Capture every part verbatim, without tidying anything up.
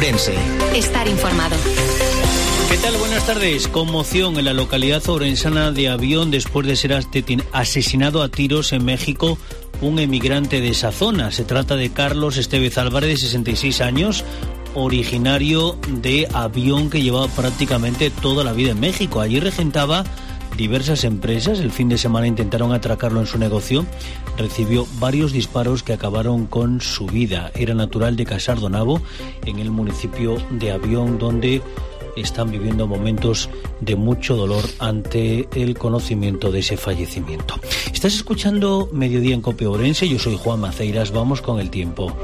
Ourense. Estar informado. ¿Qué tal? Buenas tardes. Conmoción en la localidad orensana de Avión después de ser asesinado a tiros en México un emigrante de esa zona. Se trata de Carlos Estevez Álvarez, de sesenta y seis años, originario de Avión, que llevaba prácticamente toda la vida en México. Allí regentaba diversas empresas. El fin de semana intentaron atracarlo en su negocio. Recibió varios disparos que acabaron con su vida. Era natural de Casardonavo, en el municipio de Avión, donde están viviendo momentos de mucho dolor ante el conocimiento de ese fallecimiento. Estás escuchando Mediodía en Cope Ourense. Yo soy Juan Maceiras. Vamos con el tiempo.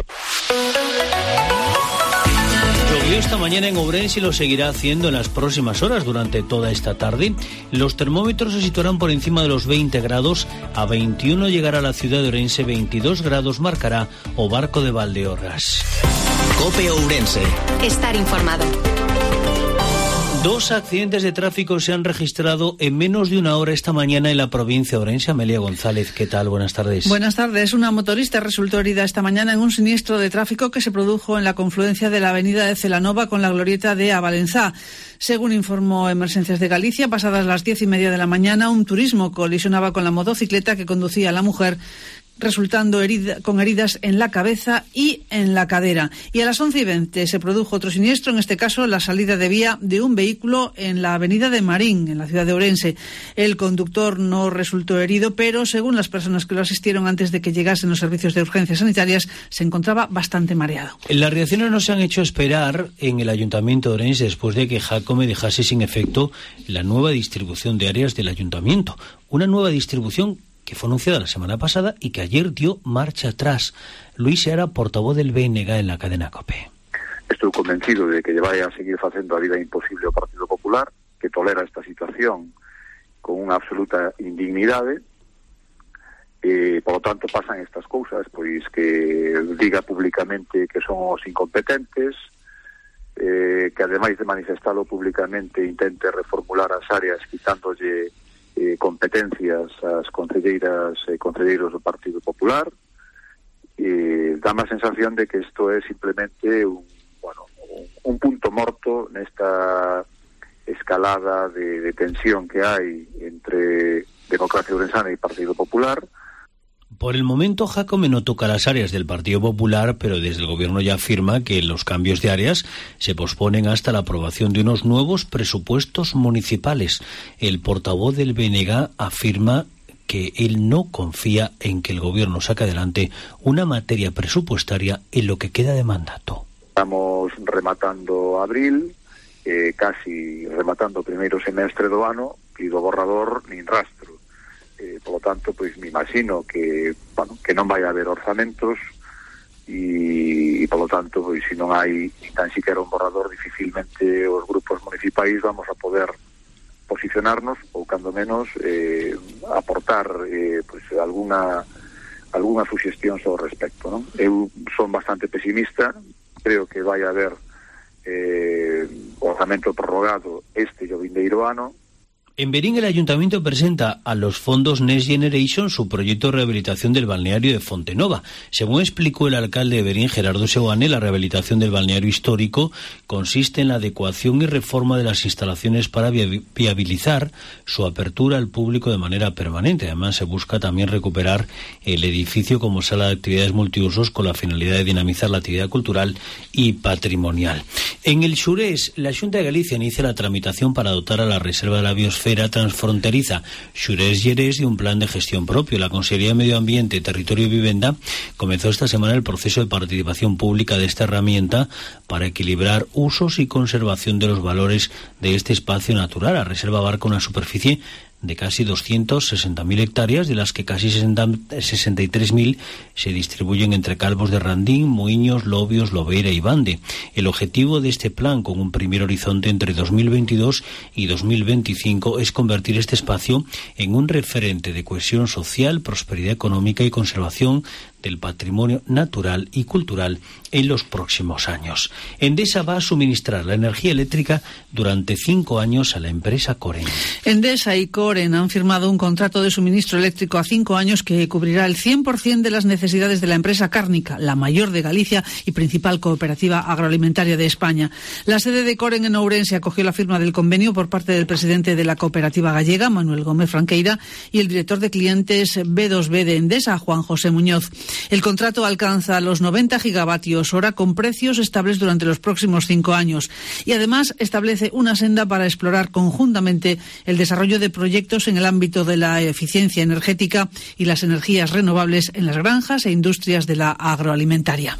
Llovió esta mañana en Ourense y lo seguirá haciendo en las próximas horas durante toda esta tarde. Los termómetros se situarán por encima de los veinte grados. A veintiuno llegará la ciudad de Ourense, veintidós grados marcará o Barco de Valdeorras. Cope Ourense. Estar informado. Dos accidentes de tráfico se han registrado en menos de una hora esta mañana en la provincia de Ourense. Amelia González, ¿qué tal? Buenas tardes. Buenas tardes. Una motorista resultó herida esta mañana en un siniestro de tráfico que se produjo en la confluencia de la avenida de Celanova con la glorieta de Avalenzá. Según informó Emergencias de Galicia, pasadas las diez y media de la mañana, un turismo colisionaba con la motocicleta que conducía a la mujer, resultando herida, con heridas en la cabeza y en la cadera. Y a las once y veinte se produjo otro siniestro, en este caso la salida de vía de un vehículo en la avenida de Marín, en la ciudad de Ourense. El conductor no resultó herido, pero según las personas que lo asistieron antes de que llegasen los servicios de urgencias sanitarias, se encontraba bastante mareado. Las reacciones no se han hecho esperar en el Ayuntamiento de Ourense después de que Jacome dejase sin efecto la nueva distribución de áreas del Ayuntamiento. Una nueva distribución que fue anunciada la semana pasada y que ayer dio marcha atrás. Luis Seara, portavoz del B N G en la cadena COPE. Estou convencido de que lle vai a seguir facendo a vida imposible ao Partido Popular, que tolera esta situación con unha absoluta indignidade, e, por lo tanto, pasan estas cousas, pois que diga públicamente que son os incompetentes, eh, que ademais de manifestalo públicamente intente reformular as áreas quitándolle Eh, competencias ás concelleiras e concelleiros do Partido Popular. Eh, dá má sensación de que isto é simplemente un, bueno, un, un punto morto nesta escalada de, de tensión que hai entre Democracia Ourensana e Partido Popular. Por el momento, Jacome no toca las áreas del Partido Popular, pero desde el Gobierno ya afirma que los cambios de áreas se posponen hasta la aprobación de unos nuevos presupuestos municipales. El portavoz del B N G afirma que él no confía en que el Gobierno saque adelante una materia presupuestaria en lo que queda de mandato. Estamos rematando abril, eh, casi rematando o primeiro semestre do ano, e do borrador nin rastro. Eh, por lo tanto, pois me imagino que, bueno, que non vai haber orzamentos e, e por lo tanto, pois se non hai tan siquiera un borrador, dificilmente os grupos municipais vamos a poder posicionarnos ou, cando menos, eh, aportar eh, pois alguna alguna suxestión ao respecto, non? Eu son bastante pesimista, creo que vai haber eh, orzamento prorrogado este e o vindeiro ano. En Verín, el Ayuntamiento presenta a los fondos Next Generation su proyecto de rehabilitación del balneario de Fontenova. Según explicó el alcalde de Verín, Gerardo Seoane, la rehabilitación del balneario histórico consiste en la adecuación y reforma de las instalaciones para viabilizar su apertura al público de manera permanente. Además, se busca también recuperar el edificio como sala de actividades multiusos con la finalidad de dinamizar la actividad cultural y patrimonial. En el Xurés, la Xunta de Galicia inicia la tramitación para dotar a la Reserva de la Biosfera transfronteriza Xurés-Llerés de un plan de gestión propio. La Consejería de Medio Ambiente, Territorio y Vivienda comenzó esta semana el proceso de participación pública de esta herramienta para equilibrar usos y conservación de los valores de este espacio natural. La reserva abarca una superficie de casi doscientas sesenta mil hectáreas, de las que casi sesenta y tres mil se distribuyen entre Calvos de Randín, Muiños, Lobios, Lobeira y Bande. El objetivo de este plan, con un primer horizonte entre dos mil veintidós y dos mil veinticinco, es convertir este espacio en un referente de cohesión social, prosperidad económica y conservación del patrimonio natural y cultural en los próximos años. Endesa va a suministrar la energía eléctrica durante cinco años a la empresa Coren. Endesa y Coren han firmado un contrato de suministro eléctrico a cinco años que cubrirá el cien por ciento de las necesidades de la empresa cárnica, la mayor de Galicia y principal cooperativa agroalimentaria de España. La sede de Coren en Ourense acogió la firma del convenio por parte del presidente de la cooperativa gallega, Manuel Gómez Franqueira, y el director de clientes B dos B de Endesa, Juan José Muñoz. El contrato alcanza los noventa gigavatios hora con precios estables durante los próximos cinco años y además establece una senda para explorar conjuntamente el desarrollo de proyectos en el ámbito de la eficiencia energética y las energías renovables en las granjas e industrias de la agroalimentaria.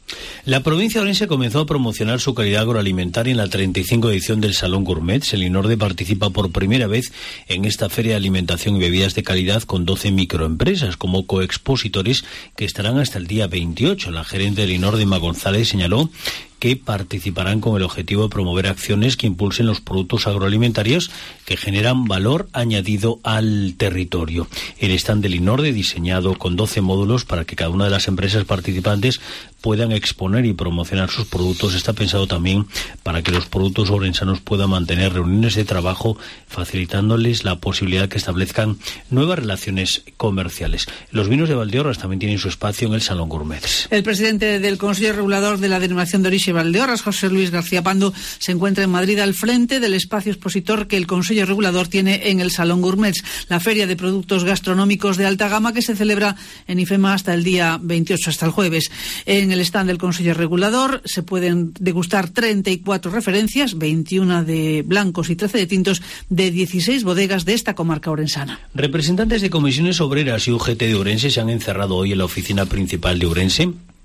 La provincia de Ourense comenzó a promocionar su calidad agroalimentaria en la treinta y cinco edición del Salón Gourmet. Selinorde participa por primera vez en esta feria de alimentación y bebidas de calidad con doce microempresas como coexpositores que estarán hasta el día veintiocho. La gerente de Selinorde, Emma González, señaló que participarán con el objetivo de promover acciones que impulsen los productos agroalimentarios que generan valor añadido al territorio. El stand de Selinorde, diseñado con doce módulos para que cada una de las empresas participantes puedan exponer y promocionar sus productos, está pensado también para que los productos ourensanos puedan mantener reuniones de trabajo, facilitándoles la posibilidad de que establezcan nuevas relaciones comerciales. Los vinos de Valdeorras también tienen su espacio en el Salón Gourmet. El presidente del Consejo Regulador de la Denominación de Origen Valdeorras, José Luis García Pando, se encuentra en Madrid al frente del espacio expositor que el Consejo Regulador tiene en el Salón Gourmet, la feria de productos gastronómicos de alta gama que se celebra en IFEMA hasta el día veintiocho, hasta el jueves. En el stand del Consejo Regulador se pueden degustar treinta y cuatro referencias, veintiuna de blancos y trece de tintos de dieciséis bodegas de esta comarca orensana. Representantes de comisiones obreras y U G T de Ourense se han encerrado hoy en la oficina principal de Ourense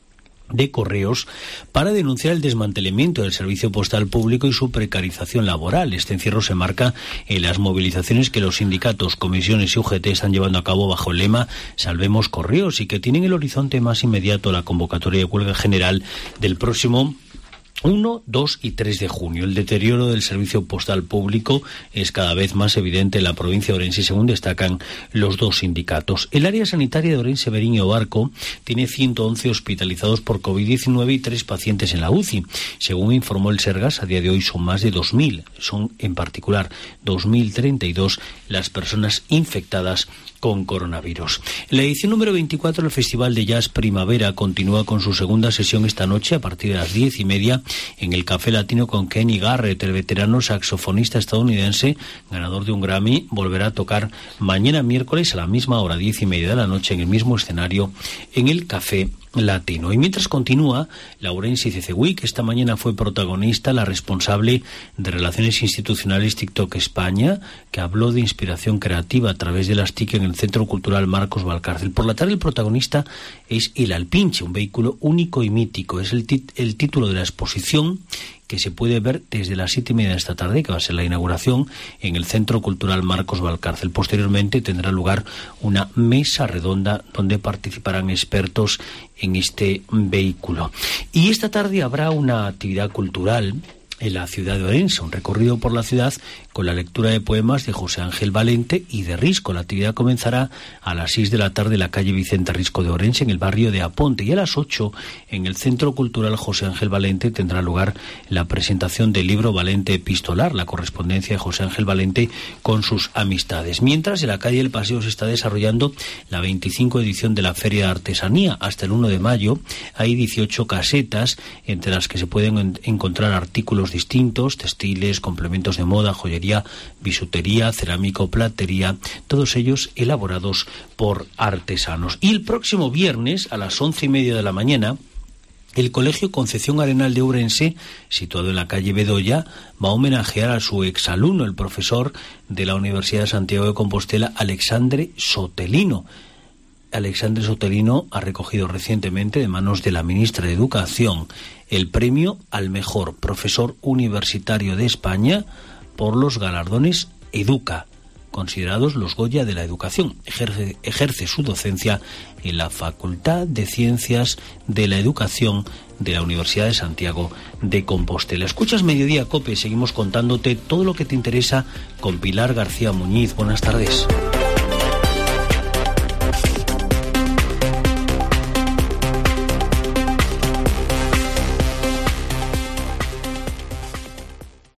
de Correos para denunciar el desmantelamiento del servicio postal público y su precarización laboral. Este encierro se marca en las movilizaciones que los sindicatos, comisiones y U G T están llevando a cabo bajo el lema Salvemos Correos y que tienen el horizonte más inmediato la convocatoria de huelga general del próximo uno, dos y tres de junio. El deterioro del servicio postal público es cada vez más evidente en la provincia de Ourense, según destacan los dos sindicatos. El área sanitaria de Ourense, Verín y Obarco tiene ciento once hospitalizados por covid diecinueve y tres pacientes en la U C I. Según informó el Sergas, a día de hoy son más de dos mil. Son en particular dos mil treinta y dos las personas infectadas con coronavirus. La edición número veinticuatro del Festival de Jazz Primavera continúa con su segunda sesión esta noche a partir de las diez y media en el Café Latino con Kenny Garrett. El veterano saxofonista estadounidense, ganador de un Grammy, volverá a tocar mañana miércoles a la misma hora, diez y media de la noche, en el mismo escenario en el Café Latino. Y mientras continúa la Ourense I C C Week, esta mañana fue protagonista la responsable de Relaciones Institucionales TikTok España, que habló de inspiración creativa a través de las T I C en el Centro Cultural Marcos Valcárcel. Por la tarde el protagonista es el Alpinche, un vehículo único y mítico. Es el, tit- el título de la exposición que se puede ver desde las siete y media de esta tarde, que va a ser la inauguración en el Centro Cultural Marcos Valcárcel. Posteriormente tendrá lugar una mesa redonda donde participarán expertos en este vehículo. Y esta tarde habrá una actividad cultural en la ciudad de Ourense, un recorrido por la ciudad con la lectura de poemas de José Ángel Valente y de Risco. La actividad comenzará a las seis de la tarde en la calle Vicente Risco de Ourense, en el barrio de Aponte, y a las ocho en el Centro Cultural José Ángel Valente tendrá lugar la presentación del libro Valente Epistolar, la correspondencia de José Ángel Valente con sus amistades. Mientras, en la calle del Paseo se está desarrollando la veinticinco edición de la Feria de Artesanía. Hasta el uno de mayo hay dieciocho casetas entre las que se pueden en- encontrar artículos distintos, textiles, complementos de moda, joyería, bisutería, cerámica o platería, todos ellos elaborados por artesanos. Y el próximo viernes a las once y media de la mañana, el Colegio Concepción Arenal de Ourense, situado en la calle Bedoya, va a homenajear a su exalumno, el profesor de la Universidad de Santiago de Compostela, Alexandre Sotelino. Alexandre Sotelino ha recogido recientemente de manos de la ministra de Educación el premio al mejor profesor universitario de España por los galardones Educa, considerados los Goya de la educación. Ejerce, ejerce su docencia en la Facultad de Ciencias de la Educación de la Universidad de Santiago de Compostela. Escuchas Mediodía COPE, seguimos contándote todo lo que te interesa con Pilar García Muñiz. Buenas tardes.